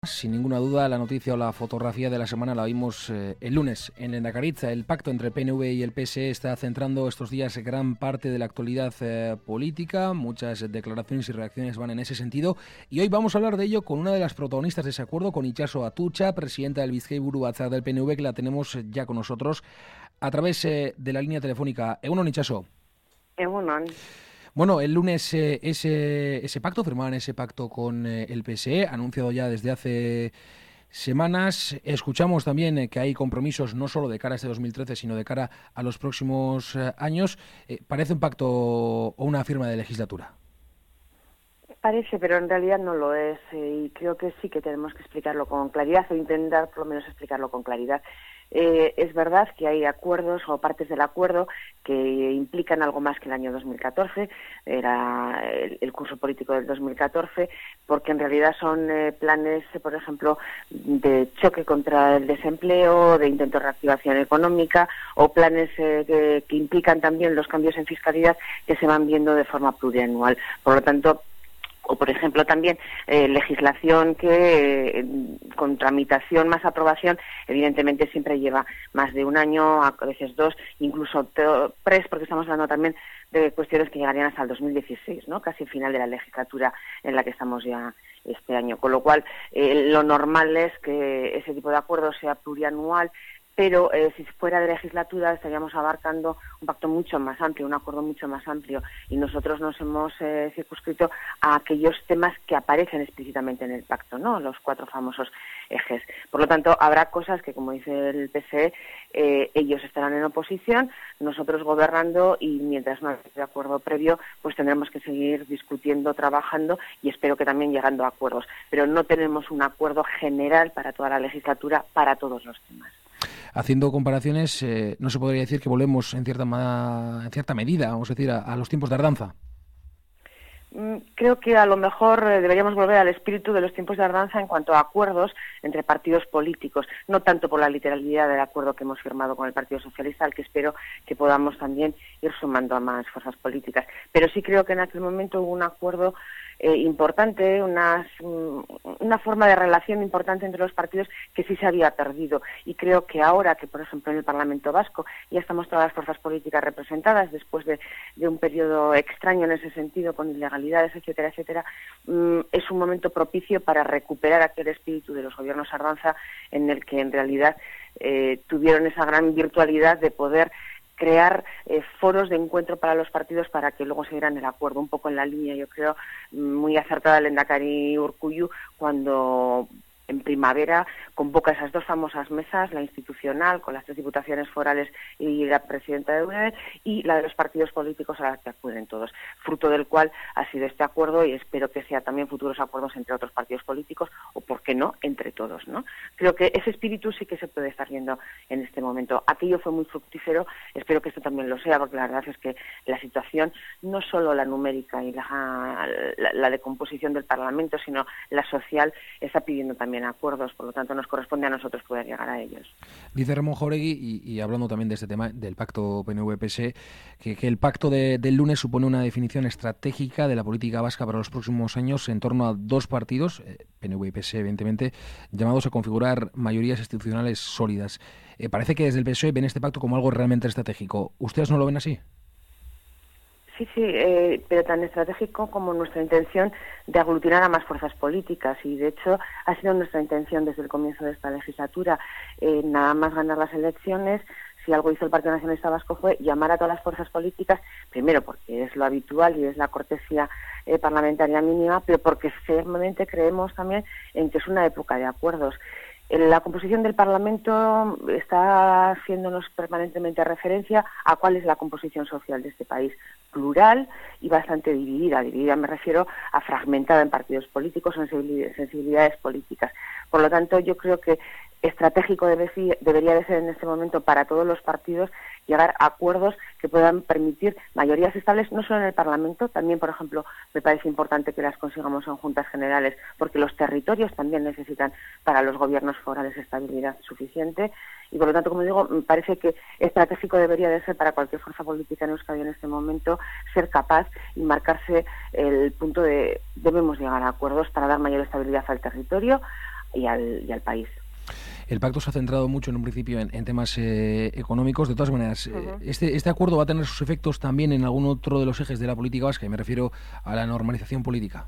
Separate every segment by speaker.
Speaker 1: Sin ninguna duda, la noticia o la fotografía de la semana la vimos el lunes en Lehendakaritza. El pacto entre PNV y el PSE está centrando estos días gran parte de la actualidad política. Muchas declaraciones y reacciones van en ese sentido. Y hoy vamos a hablar de ello con una de las protagonistas de ese acuerdo, con Itxaso Atutxa, presidenta del Bizkaiburu Batzar del PNV, que la tenemos ya con nosotros a través de la línea telefónica. Egunon, Itxaso.
Speaker 2: Egunon.
Speaker 1: Bueno, el lunes ese pacto, firmaban ese pacto con el PSE, anunciado ya desde hace semanas. Escuchamos también que hay compromisos no solo de cara a este 2013, sino de cara a los próximos años. ¿Parece un pacto o una firma de legislatura?
Speaker 2: Parece, pero en realidad no lo es. Y creo que sí que tenemos que explicarlo con claridad, o intentar por lo menos explicarlo con claridad. Es verdad que hay acuerdos o partes del acuerdo que implican algo más que el año 2014, era el curso político del 2014, porque en realidad son planes, por ejemplo, de choque contra el desempleo, de intento de reactivación económica, o planes que implican también los cambios en fiscalidad que se van viendo de forma plurianual. Por lo tanto, o por ejemplo también legislación que con tramitación más aprobación evidentemente siempre lleva más de un año, a veces dos, incluso tres, porque estamos hablando también de cuestiones que llegarían hasta el 2016, ¿no? Casi final de la legislatura en la que estamos ya este año, con lo cual lo normal es que ese tipo de acuerdo sea plurianual, pero si fuera de legislatura estaríamos abarcando un pacto mucho más amplio, un acuerdo mucho más amplio, y nosotros nos hemos circunscrito a aquellos temas que aparecen explícitamente en el pacto, ¿no? Los 4 famosos ejes. Por lo tanto, habrá cosas que, como dice el PSE, ellos estarán en oposición, nosotros gobernando, y mientras no haya de acuerdo previo, pues tendremos que seguir discutiendo, trabajando, y espero que también llegando a acuerdos. Pero no tenemos un acuerdo general para toda la legislatura, para todos los temas.
Speaker 1: Haciendo comparaciones, no se podría decir que volvemos en cierta medida, vamos a decir, a los tiempos de Ardanza.
Speaker 2: Creo que a lo mejor deberíamos volver al espíritu de los tiempos de Ardanza en cuanto a acuerdos entre partidos políticos, no tanto por la literalidad del acuerdo que hemos firmado con el Partido Socialista, al que espero que podamos también ir sumando a más fuerzas políticas. Pero sí creo que en aquel momento hubo un acuerdo importante, una forma de relación importante entre los partidos que sí se había perdido. Y creo que ahora que, por ejemplo, en el Parlamento Vasco ya estamos todas las fuerzas políticas representadas después de un periodo extraño en ese sentido, con ilegalidades, etcétera, etcétera, es un momento propicio para recuperar aquel espíritu de los gobiernos Ardanza, en el que en realidad tuvieron esa gran virtualidad de poder crear foros de encuentro para los partidos para que luego se dieran el acuerdo, un poco en la línea, yo creo, muy acertada el Lehendakari Urkullu cuando en primavera convoca esas 2 famosas mesas, la institucional con las 3 diputaciones forales y la presidenta de Eudel, y la de los partidos políticos a la que acuden todos, fruto del cual ha sido este acuerdo, y espero que sea también futuros acuerdos entre otros partidos políticos, o por qué no, entre todos, ¿no? Creo que ese espíritu sí que se puede estar viendo en este momento. Aquello fue muy fructífero, espero que esto también lo sea, porque la verdad es que la situación, no solo la numérica y la de composición del Parlamento, sino la social, está pidiendo también acuerdos, por lo tanto nos corresponde a nosotros poder llegar a ellos.
Speaker 1: Dice Ramón Jáuregui, y hablando también de este tema del pacto PNV-PSE, que el pacto del lunes supone una definición estratégica de la política vasca para los próximos años en torno a 2 partidos, PNV y PSE evidentemente, llamados a configurar mayorías institucionales sólidas. Parece que desde el PSOE ven este pacto como algo realmente estratégico. ¿Ustedes no lo ven así?
Speaker 2: Sí, pero tan estratégico como nuestra intención de aglutinar a más fuerzas políticas, y de hecho ha sido nuestra intención desde el comienzo de esta legislatura, nada más ganar las elecciones. Si algo hizo el Partido Nacionalista Vasco fue llamar a todas las fuerzas políticas, primero porque es lo habitual y es la cortesía parlamentaria mínima, pero porque firmemente creemos también en que es una época de acuerdos. La composición del Parlamento está haciéndonos permanentemente referencia a cuál es la composición social de este país, plural y bastante dividida. Dividida me refiero a fragmentada en partidos políticos o en sensibilidades políticas. Por lo tanto, yo creo que estratégico debería de ser en este momento para todos los partidos llegar a acuerdos que puedan permitir mayorías estables, no solo en el Parlamento, también, por ejemplo, me parece importante que las consigamos en juntas generales, porque los territorios también necesitan para los gobiernos forales estabilidad suficiente, y por lo tanto, como digo, me parece que estratégico debería de ser para cualquier fuerza política en Euskadi en este momento ser capaz y marcarse el punto de debemos llegar a acuerdos para dar mayor estabilidad al territorio, y al país.
Speaker 1: El pacto se ha centrado mucho en un principio en temas económicos. De todas maneras, este acuerdo va a tener sus efectos también en algún otro de los ejes de la política vasca, y me refiero a la normalización política.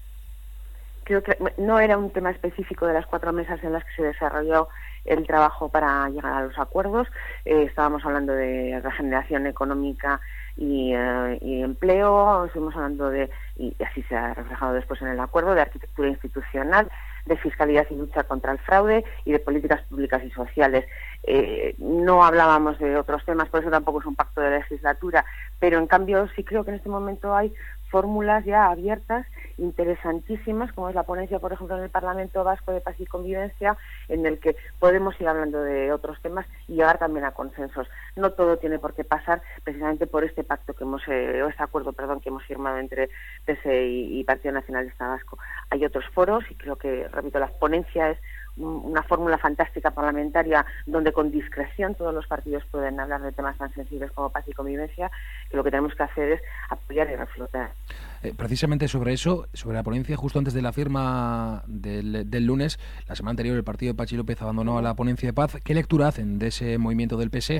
Speaker 2: Creo que no era un tema específico de las 4 mesas en las que se desarrolló el trabajo para llegar a los acuerdos. Estábamos hablando de regeneración económica y empleo, estuvimos hablando y así se ha reflejado después en el acuerdo, de arquitectura institucional, de fiscalidad y lucha contra el fraude y de políticas públicas y sociales. No hablábamos de otros temas, por eso tampoco es un pacto de legislatura, pero en cambio sí creo que en este momento hay fórmulas ya abiertas, interesantísimas, como es la ponencia, por ejemplo, en el Parlamento Vasco de Paz y Convivencia, en el que podemos ir hablando de otros temas y llegar también a consensos. No todo tiene por qué pasar precisamente por este pacto este acuerdo que hemos firmado entre PSE y Partido Nacionalista Vasco. Hay otros foros y creo que, repito, la ponencia es una fórmula fantástica parlamentaria donde con discreción todos los partidos pueden hablar de temas tan sensibles como paz y convivencia, que lo que tenemos que hacer es apoyar y reflotar.
Speaker 1: Precisamente sobre eso, sobre la ponencia, justo antes de la firma del lunes, la semana anterior el partido de Patxi López abandonó la ponencia de paz. ¿Qué lectura hacen de ese movimiento del PSE?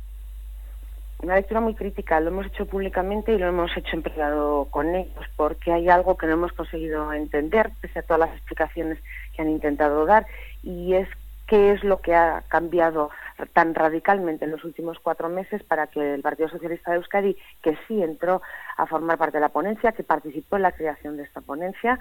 Speaker 2: Una lectura muy crítica, lo hemos hecho públicamente y lo hemos hecho en privado con ellos, porque hay algo que no hemos conseguido entender, pese a todas las explicaciones que han intentado dar, y es qué es lo que ha cambiado tan radicalmente en los últimos 4 meses para que el Partido Socialista de Euskadi, que sí entró a formar parte de la ponencia, que participó en la creación de esta ponencia,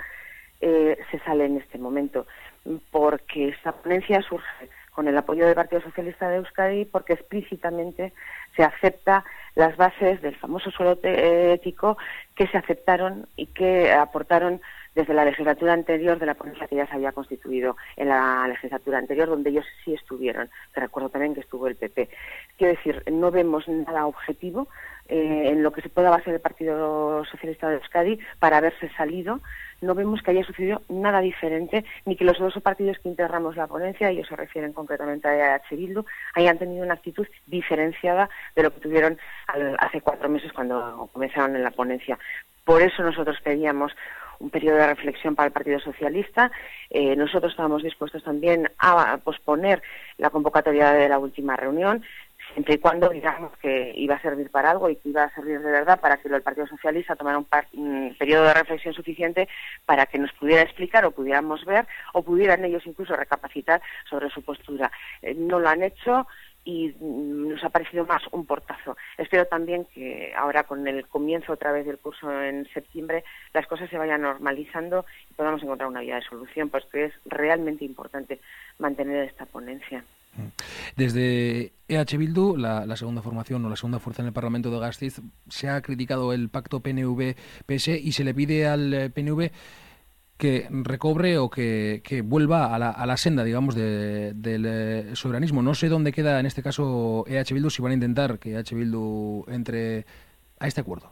Speaker 2: se sale en este momento, porque esta ponencia surge con el apoyo del Partido Socialista de Euskadi, porque explícitamente se acepta las bases del famoso suelo ético que se aceptaron y que aportaron desde la legislatura anterior de la ponencia que ya se había constituido en la legislatura anterior, donde ellos sí estuvieron. Te recuerdo también que estuvo el PP. Quiero decir, no vemos nada objetivo en lo que se pueda basar el Partido Socialista de Euskadi para haberse salido. No vemos que haya sucedido nada diferente, ni que los dos partidos que integramos la ponencia, ellos se refieren concretamente a EH Bildu, hayan tenido una actitud diferenciada de lo que tuvieron hace 4 meses cuando comenzaron en la ponencia. Por eso nosotros pedíamos un periodo de reflexión para el Partido Socialista. Nosotros estábamos dispuestos también a posponer la convocatoria de la última reunión, siempre y cuando digamos que iba a servir para algo y que iba a servir de verdad para que el Partido Socialista tomara un periodo de reflexión suficiente para que nos pudiera explicar o pudiéramos ver o pudieran ellos incluso recapacitar sobre su postura. No lo han hecho y nos ha parecido más un portazo. Espero también que ahora con el comienzo otra vez del curso en septiembre las cosas se vayan normalizando y podamos encontrar una vía de solución, porque es realmente importante mantener esta ponencia.
Speaker 1: Desde EH Bildu, la segunda formación o la segunda fuerza en el Parlamento de Gasteiz, se ha criticado el pacto PNV-PSE y se le pide al PNV que recobre o que vuelva a la senda, digamos, del soberanismo. No sé dónde queda en este caso EH Bildu, si van a intentar que EH Bildu entre a este acuerdo.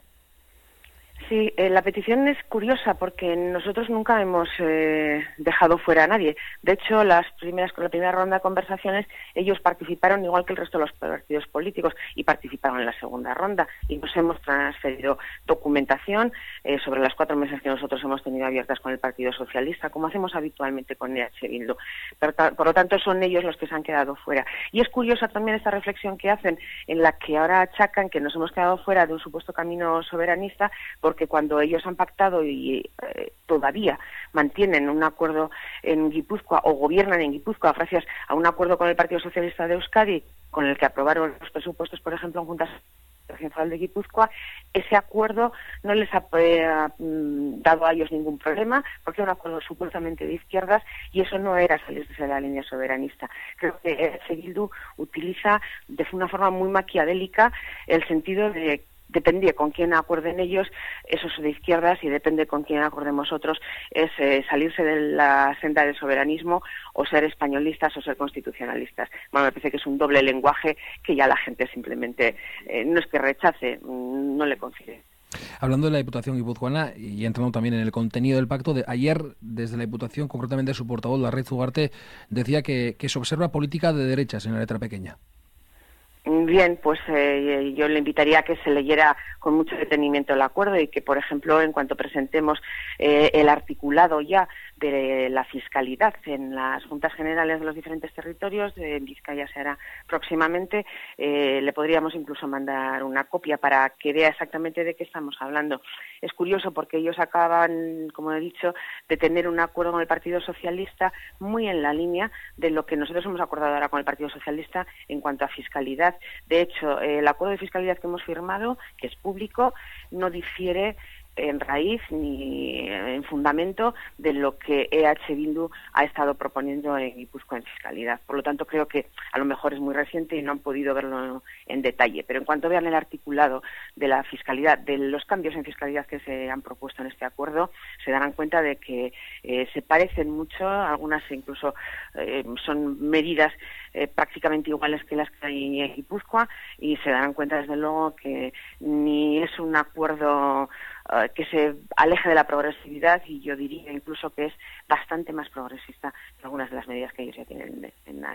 Speaker 2: Sí, la petición es curiosa porque nosotros nunca hemos dejado fuera a nadie. De hecho, con la primera ronda de conversaciones, ellos participaron igual que el resto de los partidos políticos y participaron en la segunda ronda y nos hemos transferido documentación sobre las 4 mesas que nosotros hemos tenido abiertas con el Partido Socialista, como hacemos habitualmente con EH Bildu. Por lo tanto, son ellos los que se han quedado fuera. Y es curiosa también esta reflexión que hacen, en la que ahora achacan que nos hemos quedado fuera de un supuesto camino soberanista, porque cuando ellos han pactado y todavía mantienen un acuerdo en Guipúzcoa o gobiernan en Guipúzcoa gracias a un acuerdo con el Partido Socialista de Euskadi, con el que aprobaron los presupuestos, por ejemplo, en Juntas Regional de Guipúzcoa, ese acuerdo no les ha dado a ellos ningún problema, porque era un acuerdo supuestamente de izquierdas y eso no era salirse de la línea soberanista. Creo que EH Bildu utiliza de una forma muy maquiavélica el sentido de depende con quién acuerden ellos, eso es de izquierdas, y depende con quién acordemos otros, es salirse de la senda del soberanismo o ser españolistas o ser constitucionalistas. Bueno, me parece que es un doble lenguaje que ya la gente simplemente no es que rechace, no le considere.
Speaker 1: Hablando de la Diputación guipuzcoana y entrando también en el contenido del pacto, ayer desde la Diputación, concretamente su portavoz, Larraitz Ugarte, decía que se observa política de derechas en la letra pequeña.
Speaker 2: Bien, pues yo le invitaría a que se leyera con mucho detenimiento el acuerdo y que, por ejemplo, en cuanto presentemos el articulado ya de la fiscalidad en las juntas generales de los diferentes territorios. En Vizcaya se hará próximamente. Le podríamos incluso mandar una copia para que vea exactamente de qué estamos hablando. Es curioso porque ellos acaban, como he dicho, de tener un acuerdo con el Partido Socialista muy en la línea de lo que nosotros hemos acordado ahora con el Partido Socialista en cuanto a fiscalidad. De hecho, el acuerdo de fiscalidad que hemos firmado, que es público, no difiere en raíz ni en fundamento de lo que EH Bildu ha estado proponiendo en Guipúzcoa en fiscalidad. Por lo tanto, creo que a lo mejor es muy reciente y no han podido verlo en detalle. Pero en cuanto vean el articulado de la fiscalidad, de los cambios en fiscalidad que se han propuesto en este acuerdo, se darán cuenta de que se parecen mucho, algunas incluso son medidas prácticamente iguales que las que hay en Guipúzcoa, y se darán cuenta desde luego que ni es un acuerdo que se aleje de la progresividad, y yo diría incluso que es bastante más progresista que algunas de las medidas que ellos ya tienen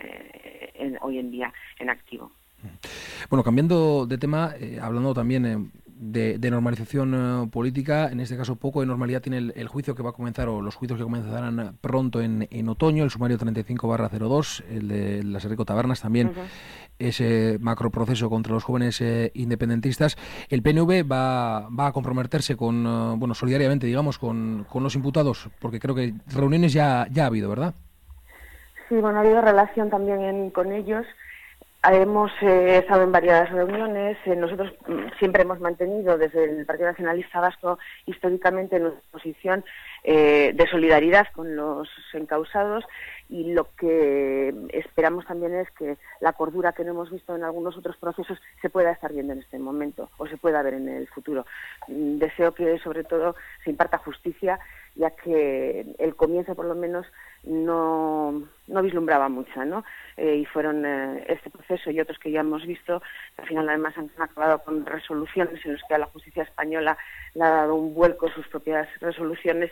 Speaker 2: hoy en día en activo.
Speaker 1: Bueno, cambiando de tema, hablando también de normalización política, en este caso poco de normalidad tiene el juicio que va a comenzar, o los juicios que comenzarán pronto en otoño, el sumario 35/02, el de las Enrico Tabernas, también ese macroproceso contra los jóvenes independentistas. El PNV va a comprometerse con, solidariamente, digamos, con los imputados, porque creo que reuniones ya ha habido, ¿verdad?
Speaker 2: Sí, bueno, ha habido relación también con ellos. Hemos estado en varias reuniones. Nosotros siempre hemos mantenido desde el Partido Nacionalista Vasco históricamente nuestra posición de solidaridad con los encausados, y lo que esperamos también es que la cordura que no hemos visto en algunos otros procesos se pueda estar viendo en este momento o se pueda ver en el futuro. Deseo que sobre todo se imparta justicia, ya que el comienzo por lo menos no vislumbraba mucho, ¿no? Y fueron este proceso y otros que ya hemos visto, que al final además han acabado con resoluciones en las que a la justicia española le ha dado un vuelco sus propias resoluciones,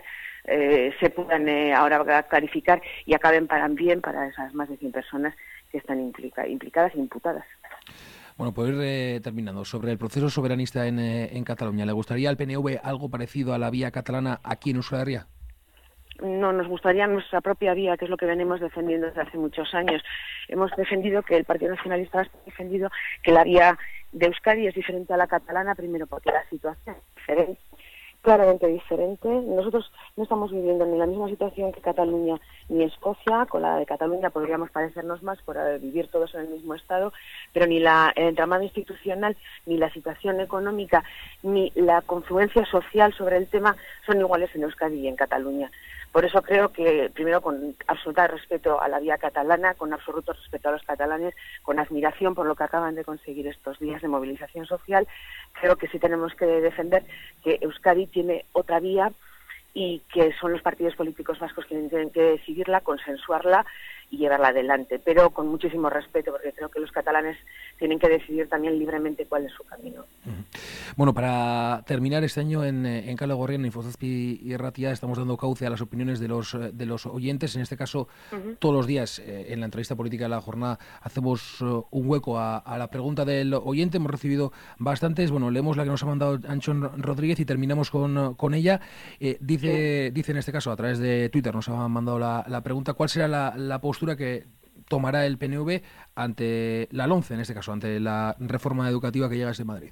Speaker 2: se puedan ahora clarificar y acaben para esas más de 100 personas que están implicadas e imputadas.
Speaker 1: Bueno, por ir terminando, sobre el proceso soberanista en Cataluña, ¿le gustaría al PNV algo parecido a la vía catalana aquí en Euskal Herria?
Speaker 2: No, nos gustaría nuestra propia vía, que es lo que venimos defendiendo desde hace muchos años. Hemos defendido, que el Partido Nacionalista Vasco ha defendido, que la vía de Euskadi es diferente a la catalana, primero porque la situación es diferente, claramente diferente. Nosotros no estamos viviendo ni la misma situación que Cataluña ni Escocia. Con la de Cataluña podríamos parecernos más por vivir todos en el mismo estado, pero ni el entramado institucional, ni la situación económica, ni la confluencia social sobre el tema son iguales en Euskadi y en Cataluña. Por eso creo que, primero, con absoluto respeto a la vía catalana, con absoluto respeto a los catalanes, con admiración por lo que acaban de conseguir estos días de movilización social, creo que sí tenemos que defender que Euskadi tiene otra vía y que son los partidos políticos vascos quienes tienen que decidirla, consensuarla y llevarla adelante, pero con muchísimo respeto, porque creo que los catalanes tienen que decidir también libremente cuál es su camino.
Speaker 1: Bueno, para terminar, este año en Kale Gorrian, en Infozazpi y Ratia, estamos dando cauce a las opiniones de los oyentes. En este caso, todos los días en la entrevista política de la jornada hacemos un hueco a la pregunta del oyente. Hemos recibido bastantes. Bueno, leemos la que nos ha mandado Anchón Rodríguez y terminamos con ella. Dice en este caso, a través de Twitter, nos ha mandado la pregunta: ¿cuál será la postura que tomará el PNV ante la LOMCE, en este caso, ante la reforma educativa que llega desde Madrid?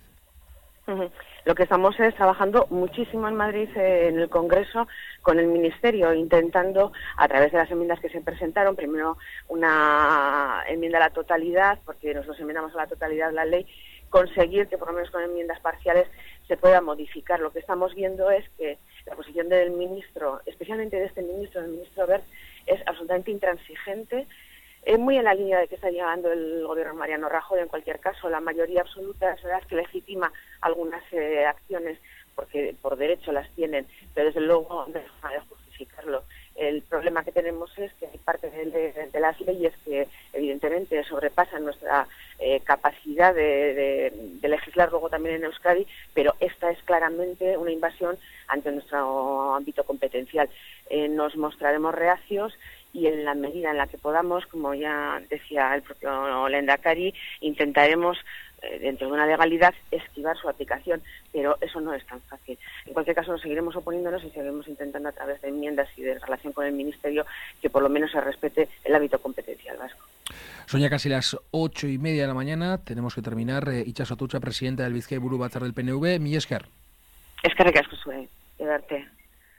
Speaker 2: Lo que estamos es trabajando muchísimo en Madrid, en el Congreso, con el Ministerio, intentando, a través de las enmiendas que se presentaron, primero una enmienda a la totalidad, porque nosotros enmendamos a la totalidad la ley, conseguir que por lo menos con enmiendas parciales se pueda modificar. Lo que estamos viendo es que la posición del ministro, especialmente de este ministro, del ministro Wert, es absolutamente intransigente, muy en la línea de que está llevando el gobierno de Mariano Rajoy. En cualquier caso, la mayoría absoluta es verdad que legitima algunas acciones porque por derecho las tienen, pero desde luego no deja de justificarlo. El problema que tenemos es que hay parte de las leyes que evidentemente sobrepasan nuestra capacidad de legislar luego también en Euskadi, pero esta es claramente una invasión ante nuestro ámbito competencial. Nos mostraremos reacios y en la medida en la que podamos, como ya decía el propio Lehendakari, intentaremos dentro de una legalidad, esquivar su aplicación, pero eso no es tan fácil. En cualquier caso, nos seguiremos oponiéndonos y seguiremos intentando a través de enmiendas y de relación con el Ministerio que por lo menos se respete el ámbito competencial vasco.
Speaker 1: Son ya casi las 8:30 de la mañana, tenemos que terminar. Itxaso Atutxa, presidenta del Bizkaiburu Batzar del PNV, mila esker.
Speaker 2: Eskerrik asko zuen, edarte.